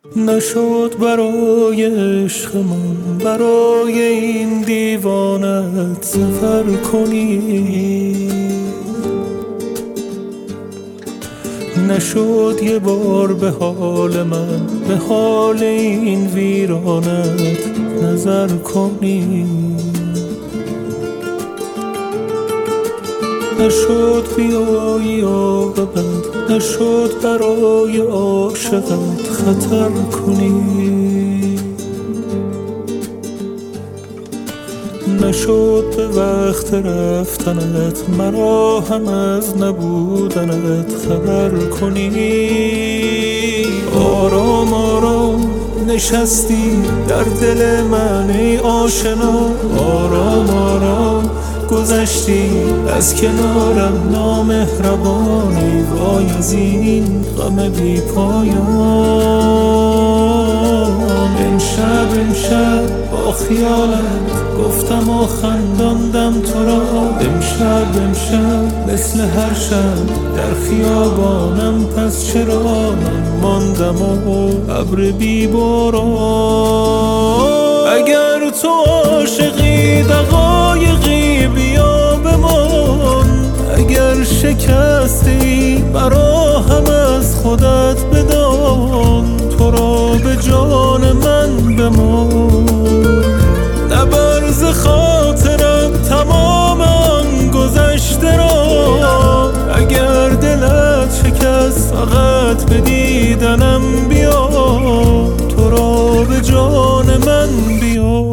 نشد برای عشقمون برای این دیوانت سفر کنی، نشد یه بار به حال من به حال این ویرانت نظر کنی، نشد بیایی عاقبت، نشد برای عاشقت خطر کنی، نشد به وقت رفتنت مرا هم از نبودنت خبر کنی. آرام آرام نشستی در دل من ای آشنا، آرام آرام گذشتی از کنارم نامهربان، ای وای از این غم بی پایان. امشب با خیالت گفتم و خنداندم تو را، امشب مثل هر شب در خیابانم، پس چرا من ماندم و ابر بی باران. اگر تو عاشقی دقایقی بیا بمان، اگر شکستی مرا هم از خودت بدان، تو را به جان من بمان، نبر ز خاطرم تمام آن گذشته را. اگر دلت شکست فقط به دیدنم بیا، تو را به جان من بیا.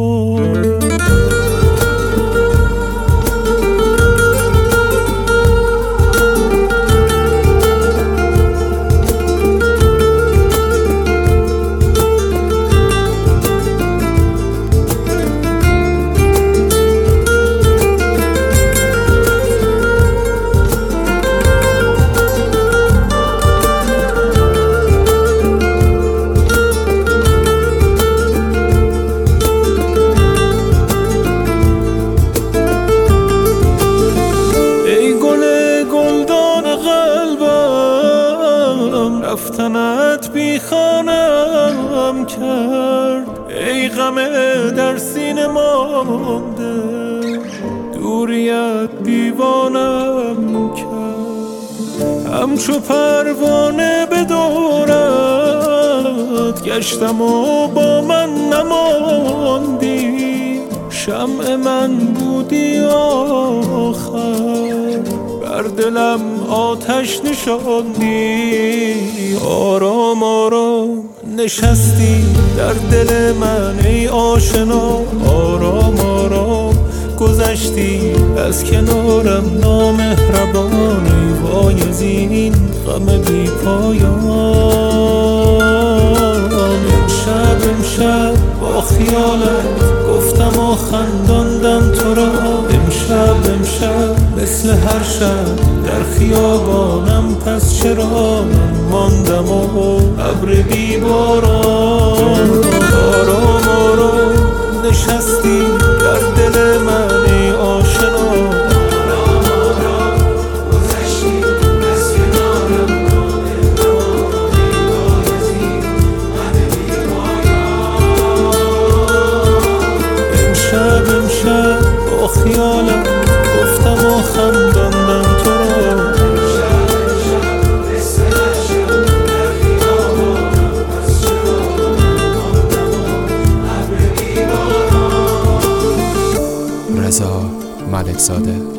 رفتنت بی خانم کرد، ای غم در سینه مانده، دوریت دیوانم کرد. همچو پروانه به دورت گشتم و با من نماندی، شمع من بودی آخر، بر دلم آتش نشاندی. آرام آرام نشستی در دل من ای آشنا، آرام آرام گذشتی از کنارم نامهربان، ای وای از این غم بی پایان. امشب با خیالت گفتم و خنداندم تو را، امشب مثل هر شب در خیابانم، پس چرا من ماندم و ابر بی باران. آرام آرام نشستی در دل من ای آشنا، آرام آرام گذشتی از کنارم نامهربان، ای وای از این غم بی پایان. امشب با خیالم گفتم و خنداندم تو را، رضا ملکزاده.